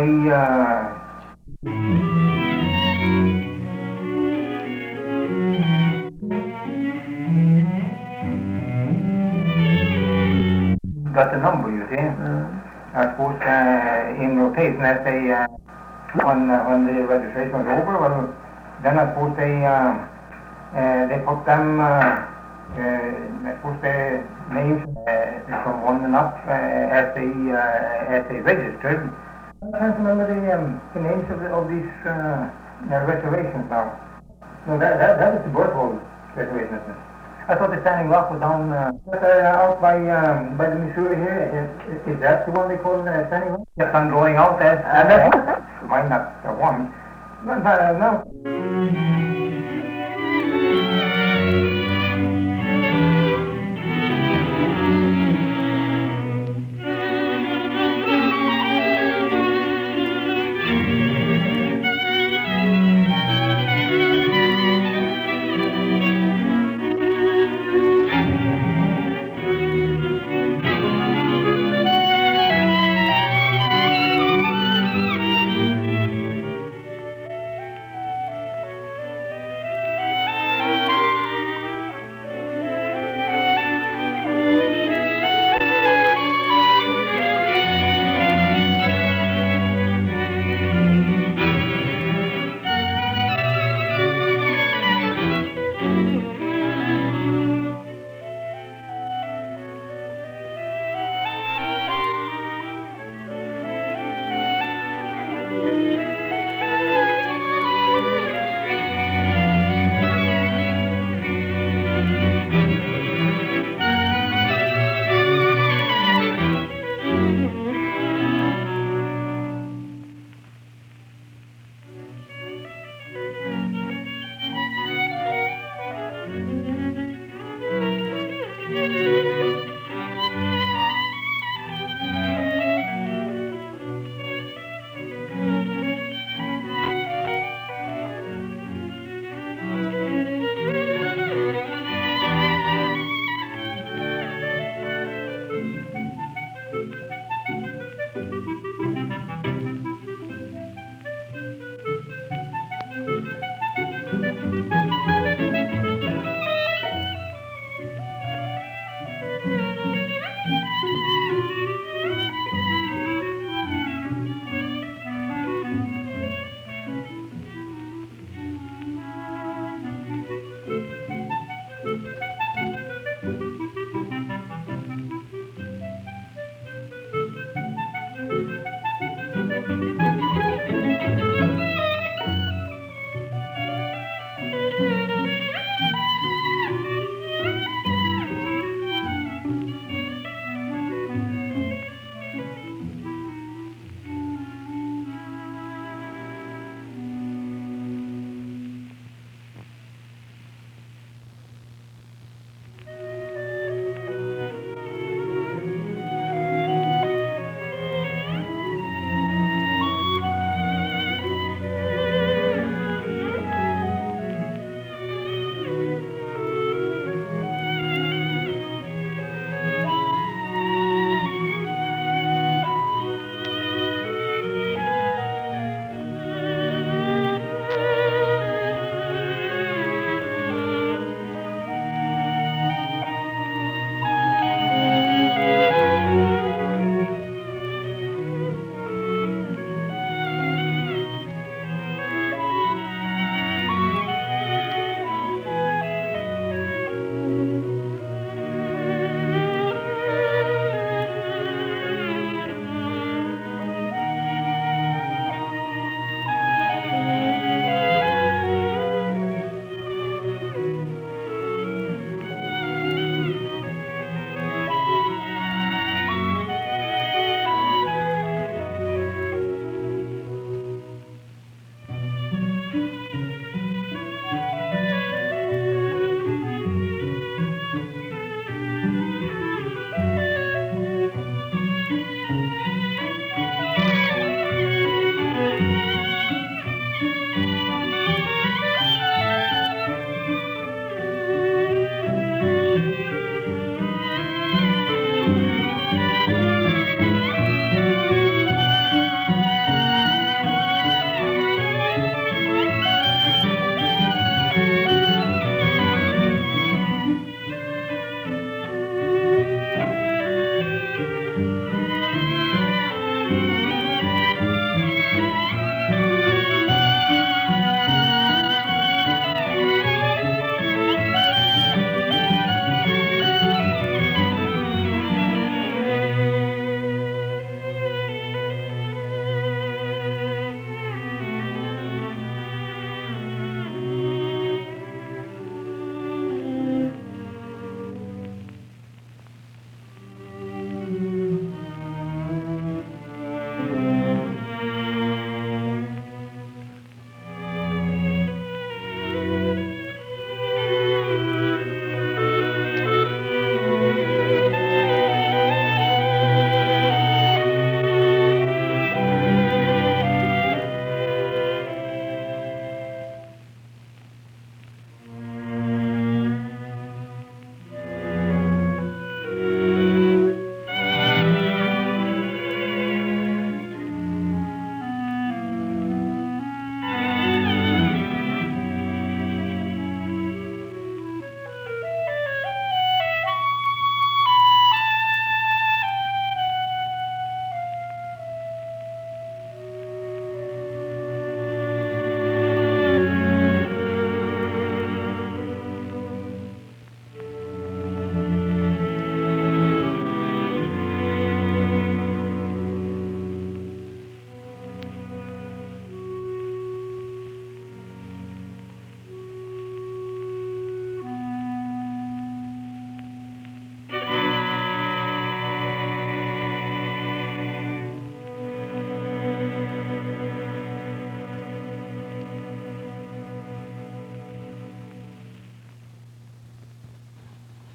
got the number, you see. I suppose in rotation as they when the registration was over, well, then I suppose they put them. I suppose the names from one and up as they registered. I can't remember the names of these reservations now. No, that is the Berthold reservation, isn't it? I thought the Standing Rock was down out by the Missouri here. Is that the one they call Standing Rock? Yes, I'm going out there. Might not the one. But no.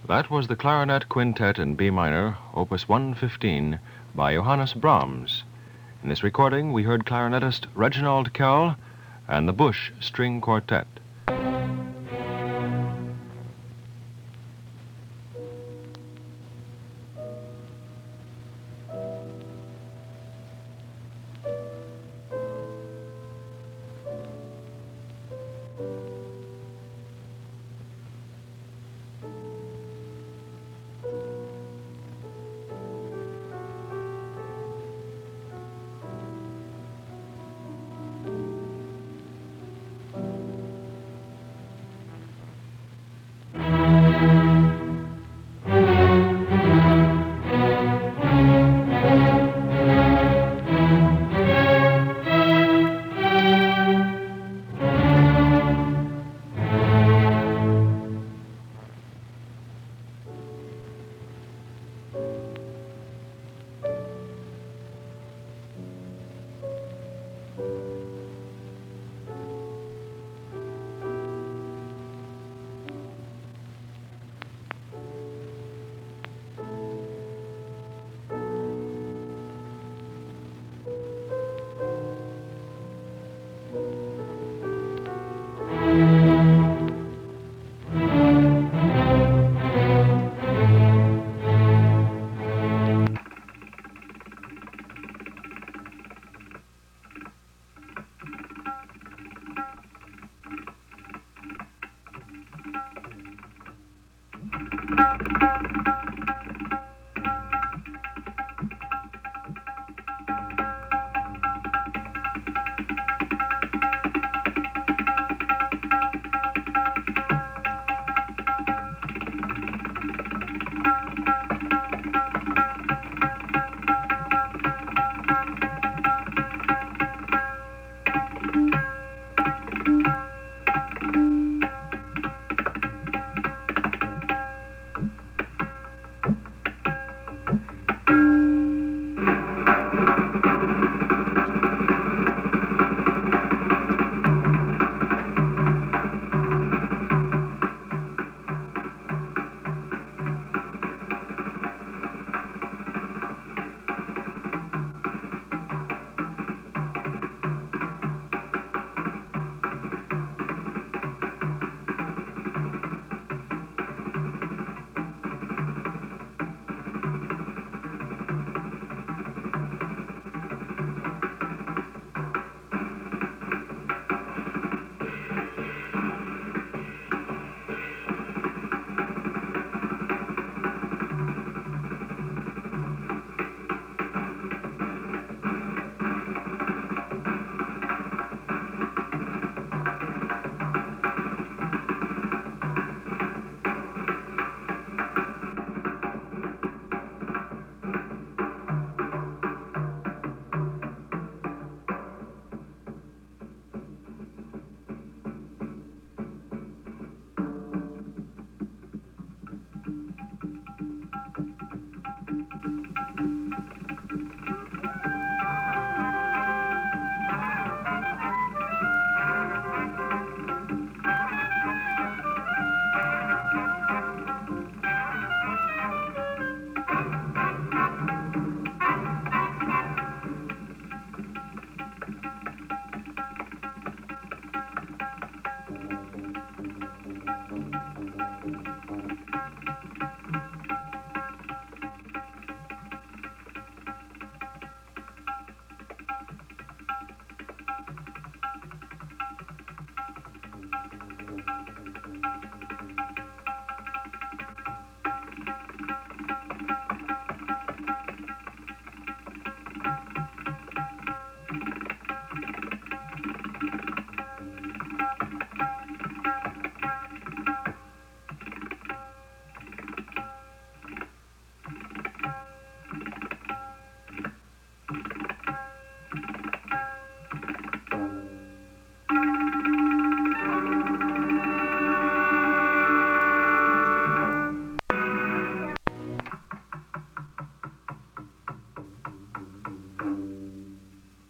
That was the Clarinet Quintet in B minor, Opus 115, by Johannes Brahms. In this recording, we heard clarinetist Reginald Kell and the Bush String Quartet.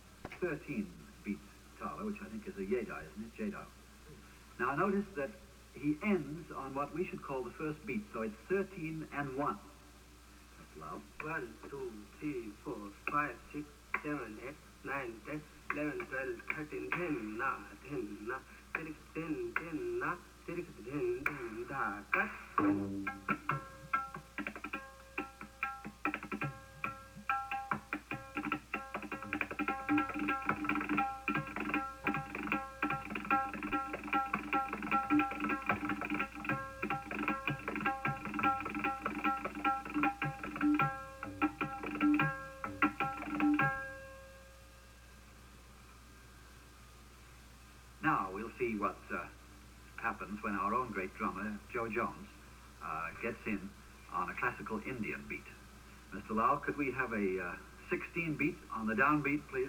Beats Thaler, which I think is a Jedi, isn't it? Jedi. Now notice that he ends on what we should call the first beat, so it's 13 and 1. Mr. Lau. 1, 2, 3, 4, 5, 6, 7, 8, 9, 10, 11, 12, 13, 10, na, 10, na, 10, 10, na, 10, 10, da, cut. Now we'll see what happens when our own great drummer, Joe Jones, gets in on a classical Indian beat. Mr. Lau, could we have a 16 beat on the downbeat, please?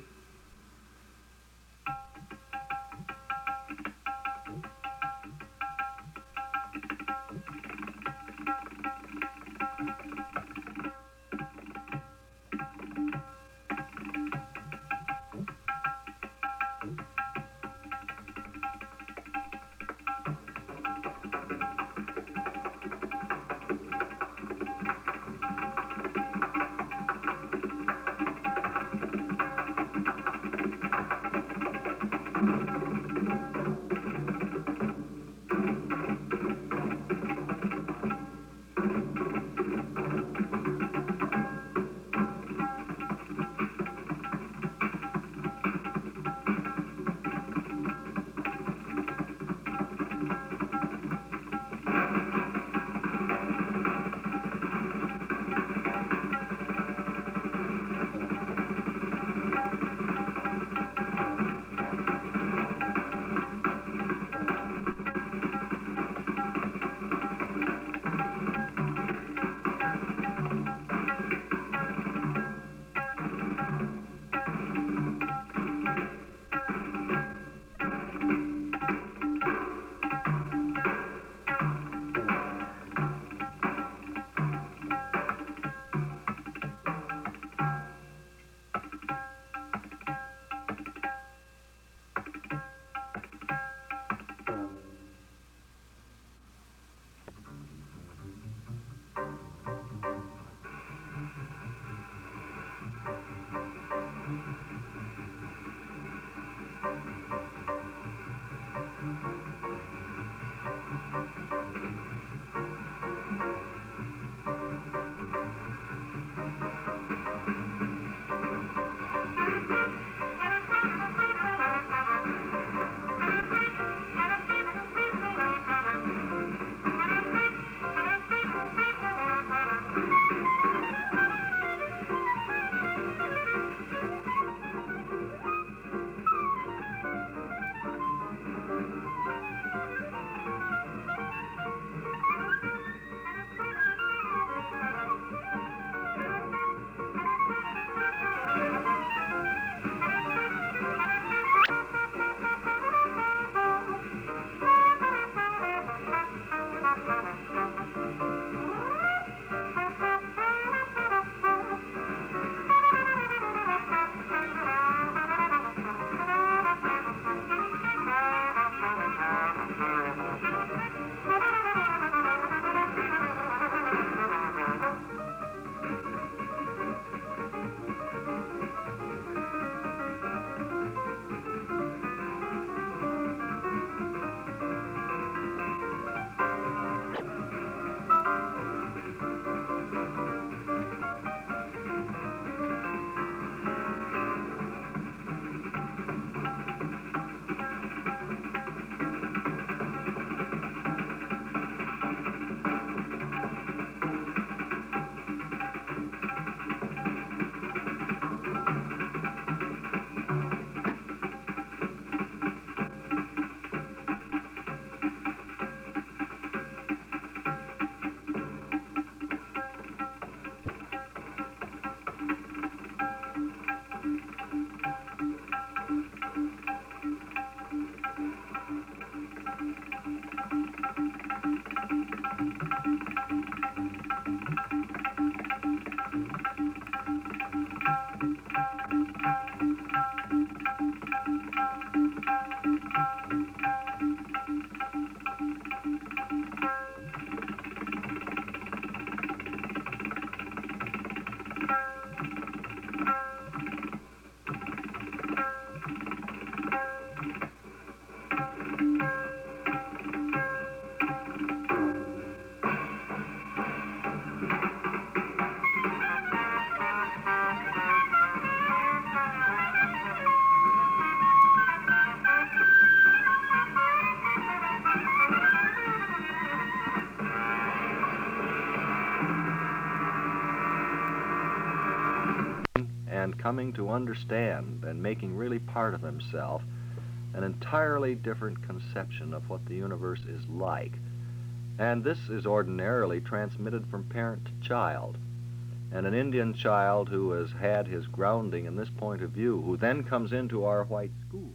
coming to understand and making really part of himself an entirely different conception of what the universe is like. And this is ordinarily transmitted from parent to child. And an Indian child who has had his grounding in this point of view, who then comes into our white school.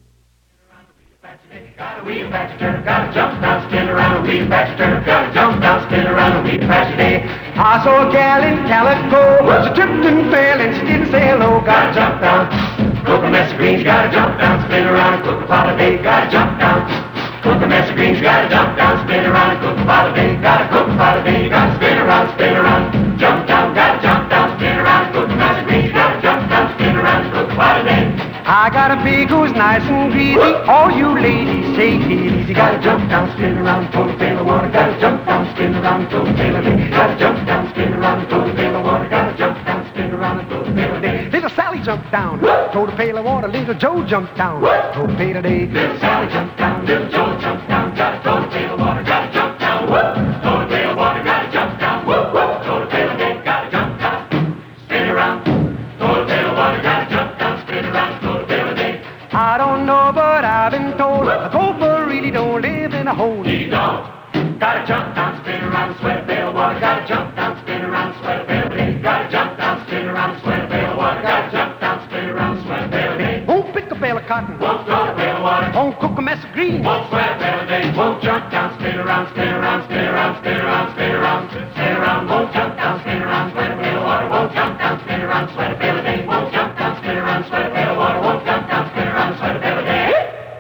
Got a wheel patchy turtle, got a jump down, spin around a wheel patchy turtle, got a jump down, spin around a wheel patchy day. I saw a gal in Calico, she tripped and fell and she didn't say hello. Got a jump down, cook a mess of greens, got a jump down, spin around and cook a pot of bacon, got a jump down. Cook a mess of greens, got a jump down, spin around and cook a pot of bacon, got a cook a pot of bacon, got to spin around, jump down, got a jump down, spin around, cook a mess of greens, got a jump down, spin around and cook a pot of bacon. I got a pig who's nice and greasy. All you ladies, take it easy. Got to jump down, spin around, throw the pail of water. Got to jump down, spin around, throw the pail of day. Got to jump down, spin around, throw the pail of water. Got to jump down, spin around, throw the pail of day. Little Sally jumped down, throw the pail of water. Little Joe jumped down, throw the pail of day. Little Sally jumped down, little Joe jumped down. Got to throw the pail of water. Got to jump down, throw the pail of water. Got to jump down, throw the pail of day. Got to jump down, spin around, throw the pail of water. Got to jump down, spin around, throw the pail of day. I don't know, but I've been told a gopher really don't live in a hole. He don't. Gotta jump down, spin around, sweat a pail of water. Gotta jump down, spin around, sweat a pail of day. Gotta jump down, spin around, sweat a pail of water. Gotta jump down, spin around, sweat a pail of day. Won't pick a bale of cotton, Won't throw a pail of water. won't cook a mess of greens. Won't sweat a pail of day. Won't jump down, spin around, spin around, spin around, spin around, spin around, spin around. Won't jump down, spin around, sweat a pail of water. Won't jump down, spin around, sweat a pail of day. Won't jump down, spin around, sweat a pail of water. Won't jump down, spin around, sweat a pail of day.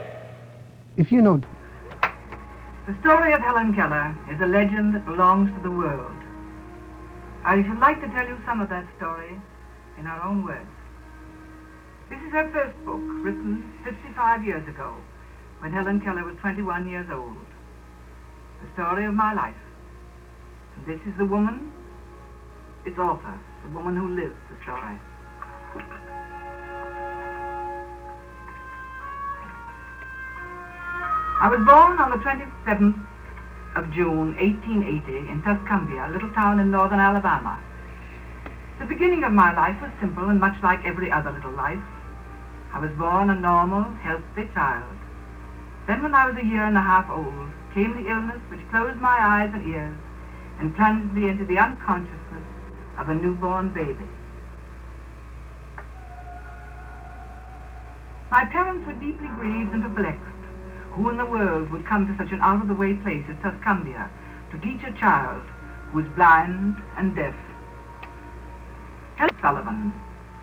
If you know... The story of Helen Keller is a legend that belongs to the world. I should like to tell you some of that story in our own words. This is her first book, written 55 years ago, when Helen Keller was 21 years old. The story of my life. And this is the woman, its author, the woman who lives the story. I was born on the 27th of June, 1880, in Tuscumbia, a little town in northern Alabama. The beginning of my life was simple and much like every other little life. I was born a normal, healthy child. Then when I was a year and a half old, came the illness which closed my eyes and ears and plunged me into the unconsciousness of a newborn baby. My parents were deeply grieved and perplexed. Who in the world would come to such an out-of-the-way place as Tuscumbia to teach a child who was blind and deaf? Helen Sullivan.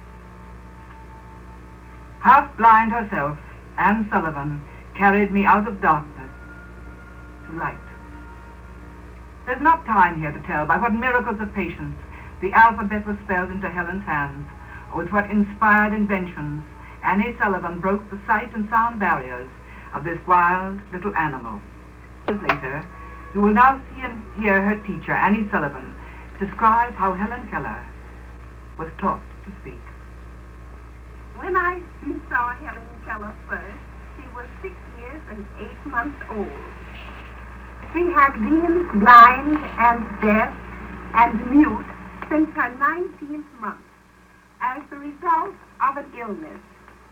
Half blind herself, Anne Sullivan carried me out of darkness to light. There's not time here to tell by what miracles of patience the alphabet was spelled into Helen's hands, or with what inspired inventions Annie Sullivan broke the sight and sound barriers of this wild little animal. Years later, you will now see and hear her teacher, Annie Sullivan, describe how Helen Keller was taught to speak. When I saw Helen Keller first, she was 6 years and 8 months old. She had been blind and deaf and mute since her 19th month as the result of an illness.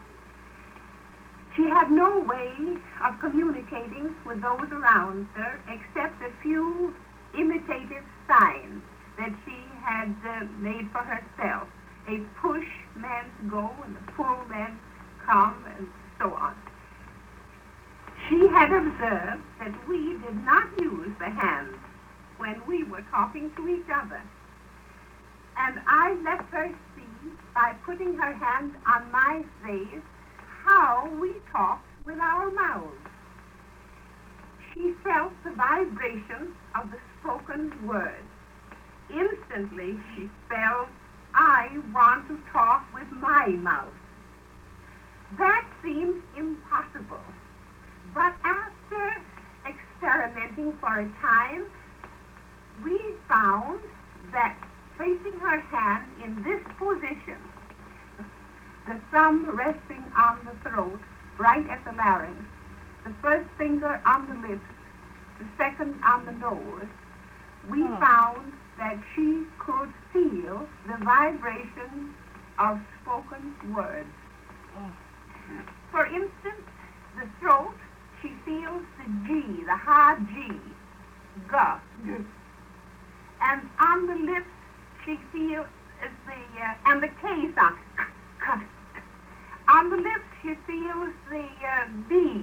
She had no way of communicating with those around her except a few imitative signs that she had made for herself. A push meant go and a pull meant come and so on. She had observed that we did not use the hands when we were talking to each other. And I let her see by putting her hand on my face how we talked with our mouths. She felt the vibration of the spoken word. Instantly she spelled, "I want to talk with my mouth." That seemed impossible. But after experimenting for a time, we found that placing her hand in this position, the thumb resting on the throat, right at the larynx, the first finger on the lips, the second on the nose, we found that she could feel the vibration of spoken words. For instance, the throat, she feels the G, the hard G, G. And on the lips, she feels and the K sound, K. On the lips, she feels the B,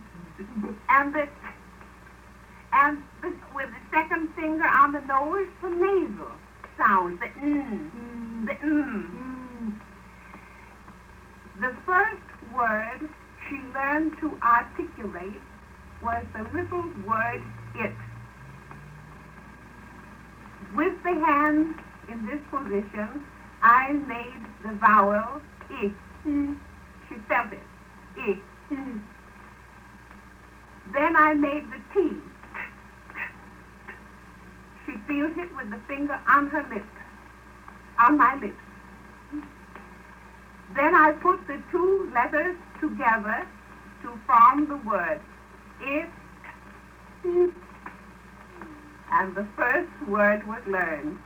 and with the second finger on the nose, the nasal sound, the N, the N. The first word she learned to articulate was the little word it. With the hand in this position, I made the vowel I. She felt it. I. Then I made the T. She feels it with the finger on her lip, on my lips. Then I put the two letters together to form the word it. And the first word was learned.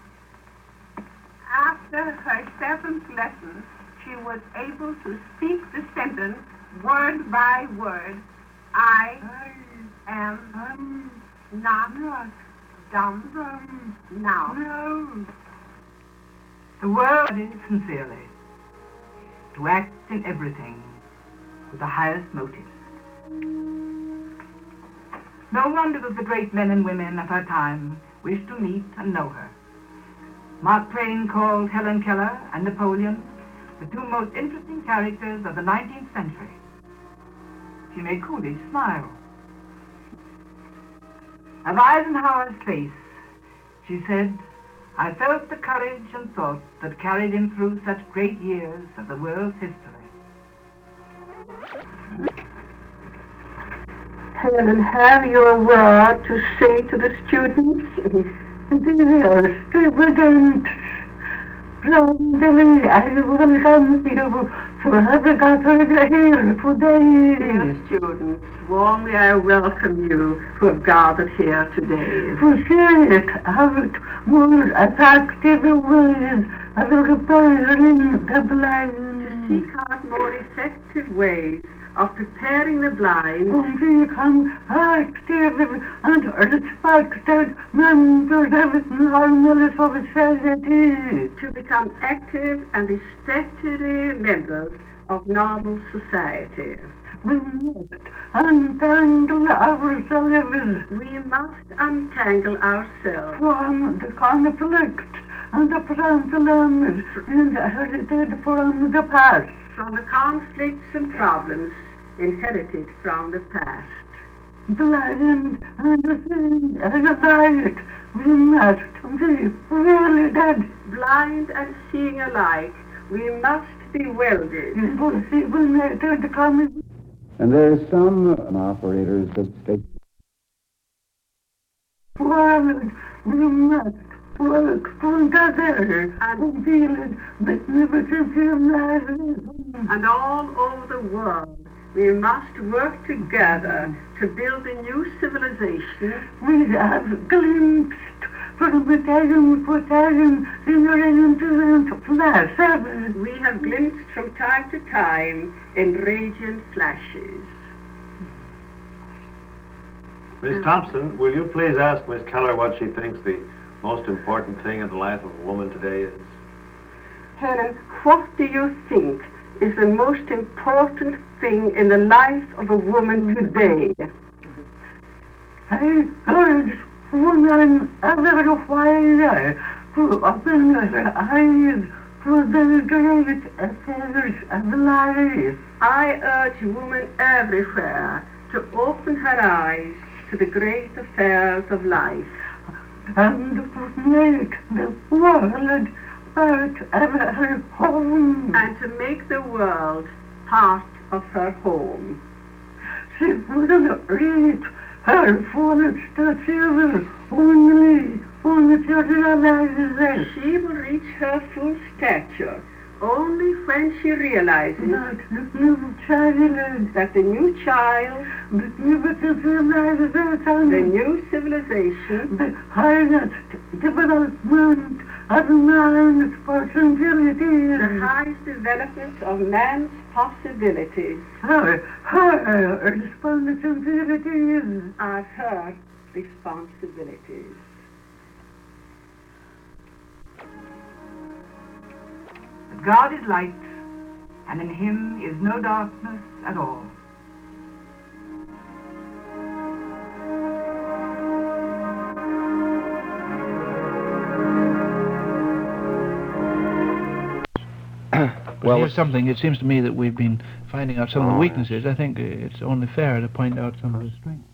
After her seventh lesson, she was able to speak the sentence word by word. I am not dumb now. No. The word is sincerely to act in everything with the highest motives. No wonder that the great men and women of her time wished to meet and know her. Mark Twain called Helen Keller and Napoleon the two most interesting characters of the 19th century. She made Coolidge smile. Of Eisenhower's face, she said, I felt the courage and thought that carried him through such great years of the world's history. Helen, have your word to say to the students? Dear students, Blondie, I welcome you to have gathered here today. Dear students, warmly I welcome you who have gathered here today. To seek out more effective ways of preparing the blind. To seek out more effective ways of preparing the blind to become active and respected members of normal society. To become active and respected members of normal society. We must untangle ourselves. We must untangle ourselves from the conflict and the problems inherited from the past. From the conflicts and problems inherited from the past. Blind and seeing alike, we must be really dead. Blind and seeing alike, we must be welded. And there's some operators that state. Well, we must work together and build magnificent lives. And all over the world, we must work together to build a new civilization. We have glimpsed from battalion to battalion in radiant flashes. We have glimpsed from time to time in radiant flashes. Miss Thompson, will you please ask Miss Keller what she thinks the most important thing in the life of a woman today is? Helen, what do you think is the most important thing in the life of a woman today? I urge women everywhere to open their eyes to the great affairs of life. I urge women everywhere to open her eyes to the great affairs of life. And to make the world part of her home. And to make the world part of her home. She will reach her full stature only when she realizes that. She will reach her full stature only when she realizes that the new child, the new civilization, the highest development of man's possibilities. The highest development of man's possibilities Her responsibilities. are her responsibilities. That God is light, and in him is no darkness at all. Well, here's something. It seems to me that we've been finding out some of the weaknesses. I think it's only fair to point out some of the strengths.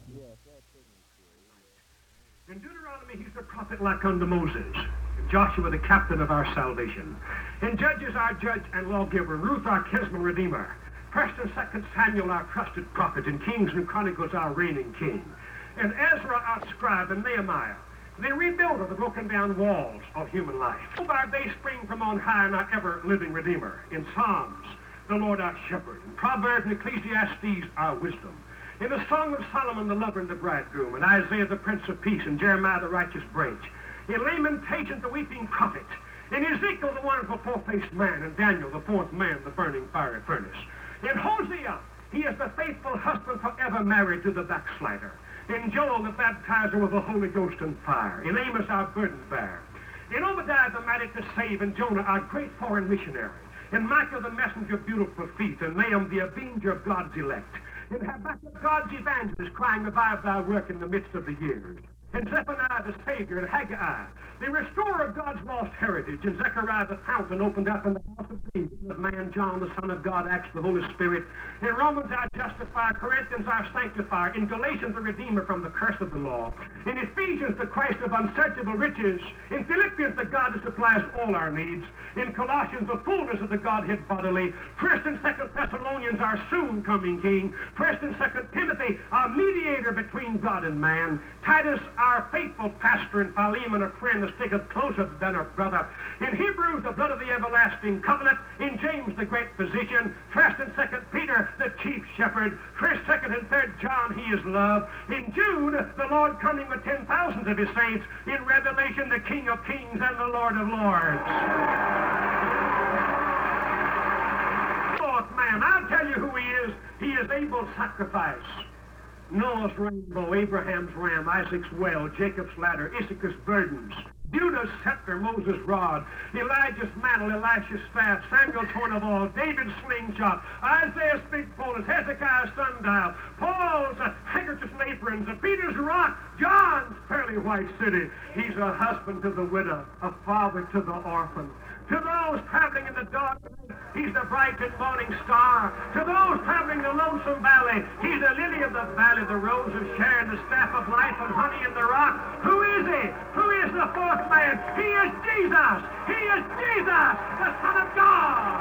In Deuteronomy, he's the prophet like unto Moses. In Joshua, the captain of our salvation. In Judges, our judge and lawgiver. Ruth, our kinsman redeemer. 1st and 2nd Samuel, our trusted prophet. In Kings and Chronicles, our reigning king. In Ezra, our scribe. And Nehemiah, the rebuilder of the broken down walls of human life. Our day spring from on high, and our ever-living Redeemer. In Psalms, the Lord our shepherd. In Proverbs and Ecclesiastes, our wisdom. In the Song of Solomon, the lover and the bridegroom. In Isaiah, the Prince of Peace. In Jeremiah, the righteous branch. In Lamentations, the weeping prophet. In Ezekiel, the wonderful four-faced man. In Daniel, the fourth man, the burning fiery furnace. In Hosea, he is the faithful husband forever married to the backslider. In Joel, the baptizer with the Holy Ghost and fire. In Amos, our burden bearer. In Obadiah, the mighty to save. In Jonah, our great foreign missionary. In Micah, the messenger of beautiful feet. In Nahum, the avenger of God's elect. In Habakkuk, God's evangelist, crying, revive thy work in the midst of the years. In Zephaniah, the Savior. In Haggai, the restorer of God's lost heritage. In Zechariah, the fountain opened up in the house of David. Of man, John, the Son of God, acts the Holy Spirit. In Romans, our justifier. Corinthians, our sanctifier. In Galatians, the Redeemer from the curse of the law. In Ephesians, the Christ of unsearchable riches. In Philippians, the God who supplies all our needs. In Colossians, the fullness of the Godhead bodily. 1st and 2nd Thessalonians, our soon-coming King. 1st and 2nd Timothy, our mediator between God and man. Titus, our faithful pastor. And Philemon, a friend that sticketh closer than a brother. In Hebrews, the blood of the everlasting covenant. In James, the great physician. 1st and 2nd Peter, the chief shepherd. 1st, 2nd, and 3rd John, he is love. In Jude, the Lord coming with 10,000s of his saints. In Revelation, the King of kings and the Lord of lords. Fourth man, I'll tell you who he is. He is able sacrifice. Noah's rainbow, Abraham's ram, Isaac's well, Jacob's ladder, Issachar's burdens, Judah's scepter, Moses' rod, Elijah's mantle, Elisha's staff, Samuel's horn of oil, David's slingshot, Isaiah's big poles, Hezekiah's sundial, Paul's handkerchiefs and aprons, Peter's rock, John's pearly white city. He's a husband to the widow, a father to the orphan. To those traveling in the dark, he's the bright and morning star. To those traveling the lonesome valley, he's the lily of the valley, the rose of Sharon, the staff of life and honey in the rock. Who is he? Who is the fourth man? He is Jesus. He is Jesus, the Son of God.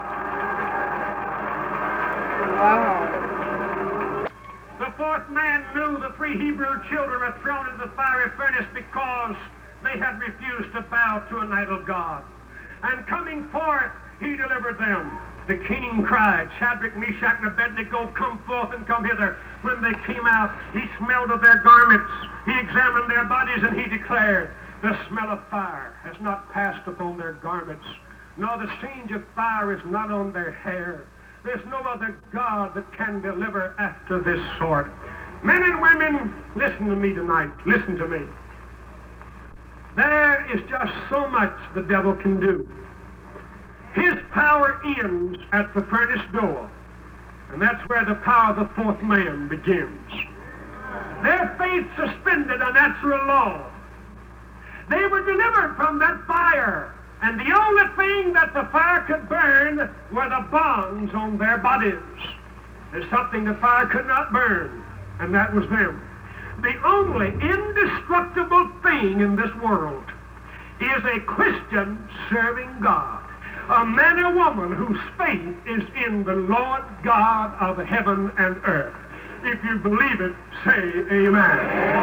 Wow. The fourth man knew the three Hebrew children were thrown into the fiery furnace because they had refused to bow to an idol god. And coming forth, he delivered them. The king cried, Shadrach, Meshach, and Abednego, come forth and come hither. When they came out, he smelled of their garments. He examined their bodies, and he declared, the smell of fire has not passed upon their garments, nor the singe of fire is not on their hair. There's no other God that can deliver after this sort. Men and women, listen to me tonight. Listen to me. There is just so much the devil can do. His power ends at the furnace door, and that's where the power of the fourth man begins. Their faith suspended a natural law. They were delivered from that fire, and the only thing that the fire could burn were the bonds on their bodies. There's something the fire could not burn, and that was them. The only indestructible thing in this world is a Christian serving God, a man or woman whose faith is in the Lord God of heaven and earth. If you believe it, say amen.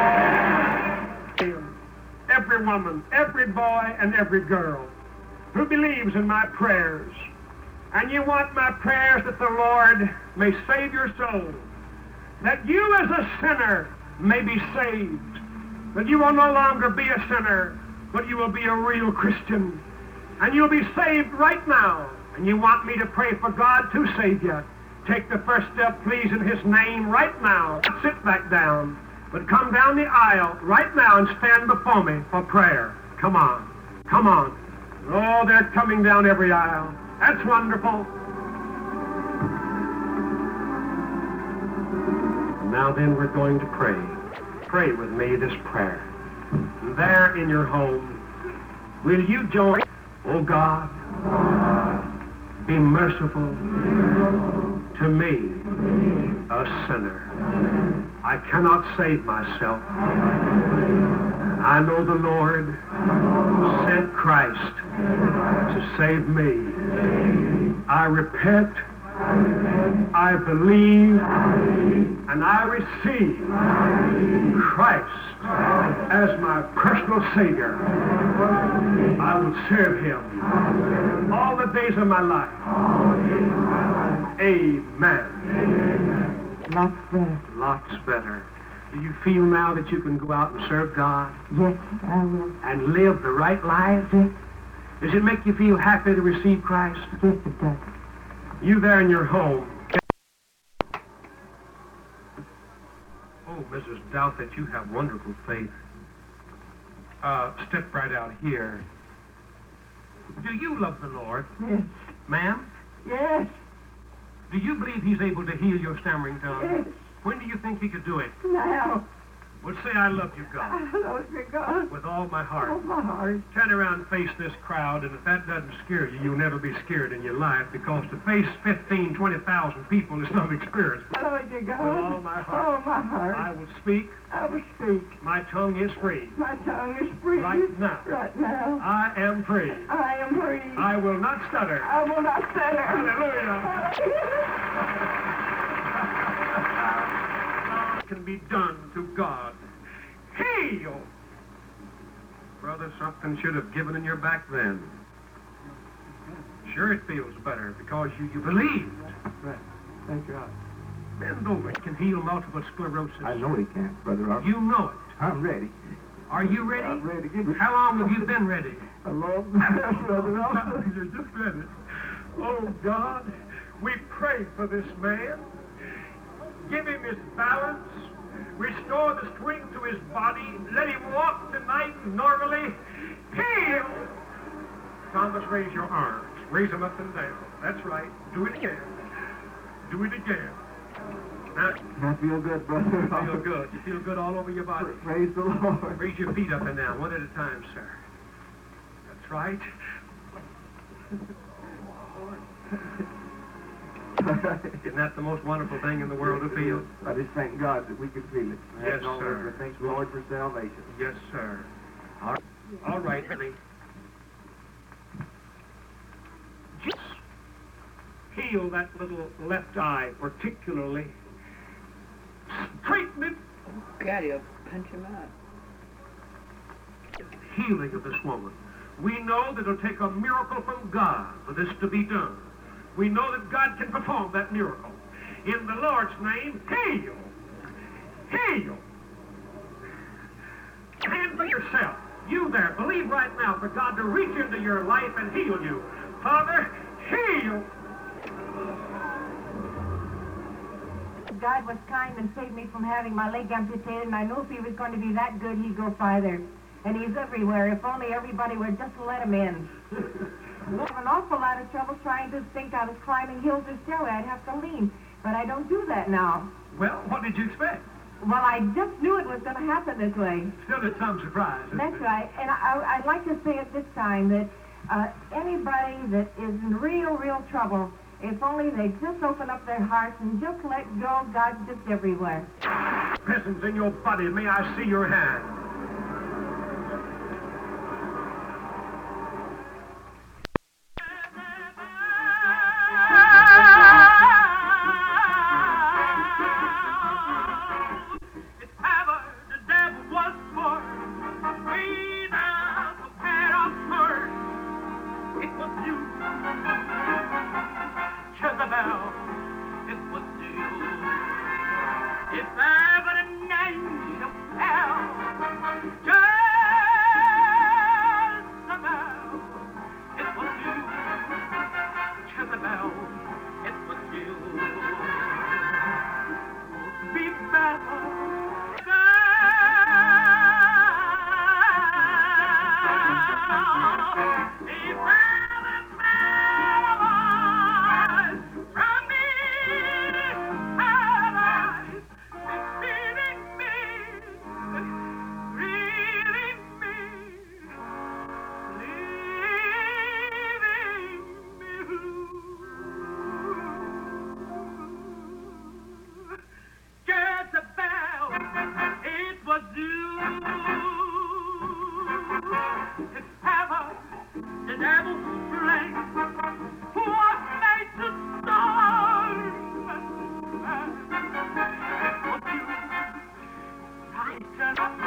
Every woman, every boy, and every girl who believes in my prayers, and you want my prayers that the Lord may save your soul, that you as a sinner may be saved, that you will no longer be a sinner, but you will be a real Christian. and you'll be saved right now. And you want me to pray for God to save you. Take the first step, please, in his name right now. Sit back down. But come down the aisle right now and stand before me for prayer. Come on. Come on. Oh, they're coming down every aisle. That's wonderful. Now then, we're going to pray. Pray with me this prayer. And there in your home, will you join? Oh God, be merciful to me, a sinner. I cannot save myself. I know the Lord sent Christ to save me. I repent, I believe, and I receive Christ as my personal Savior. I will serve him all the days of my life. Amen. Lots better. Lots better. Do you feel now that you can go out and serve God? Yes, I will. And live the right life? Yes. Does it make you feel happy to receive Christ? Yes, it does. You there in your home. Oh, Mrs. Doubt, that you have wonderful faith. Step right out here. Do you love the Lord? Yes. Ma'am? Yes. Do you believe he's able to heal your stammering tongue? Yes. When do you think he could do it? Now. Well, say, I love you, God. I love you, God. With all my heart. All my heart. Turn around and face this crowd, and if that doesn't scare you, you'll never be scared in your life, because to face 15, 20,000 people is no experience. I love you, God. With all my heart. All my heart. I will speak. I will speak. My tongue is free. My tongue is free. Right now. Right now. I am free. I am free. I will not stutter. I will not stutter. Hallelujah. Can be done to God. Heal! Brother, something should have given in your back then. Sure, it feels better because you believed. Right. Thank God. Bend over. It can heal multiple sclerosis. I know he can, Brother Robert. You know it. I'm ready. Are you ready? I'm ready. Give me... How long have you been ready? A long time, Brother Robert. You're just ready. Oh, God, we pray for this man. Give him his balance. Restore the strength to his body. Let him walk tonight normally. Heal! Thomas, raise your arms. Raise them up and down. That's right. Do it again. Do it again. Now, I feel good, Brother. You feel good. You feel good all over your body. Praise the Lord. Raise your feet up and down, one at a time, sir. That's right. Isn't that the most wonderful thing in the world to feel? I just thank God that we could feel it. Yes, sir. Thanks, Lord, for salvation. Yes, sir. All right, honey. Just heal that little left eye particularly. Straighten it. God, you'll punch him out. Healing of this woman. We know that it'll take a miracle from God for this to be done. We know that God can perform that miracle. In the Lord's name, heal. Heal. Stand for yourself. You there, believe right now for God to reach into your life and heal you. Father, heal. God was kind and saved me from having my leg amputated, and I knew if he was going to be that good, he'd go farther. And he's everywhere. If only everybody would just let him in. I have an awful lot of trouble trying to think I was climbing hills or stairway. I'd have to lean. But I don't do that now. Well, what did you expect? Well, I just knew it was going to happen this way. Still, it's some surprise. That's right. And I'd like to say at this time that anybody that is in real trouble, if only they just open up their hearts and just let go, God's just everywhere. Presence in your body, may I see your hand. salvation.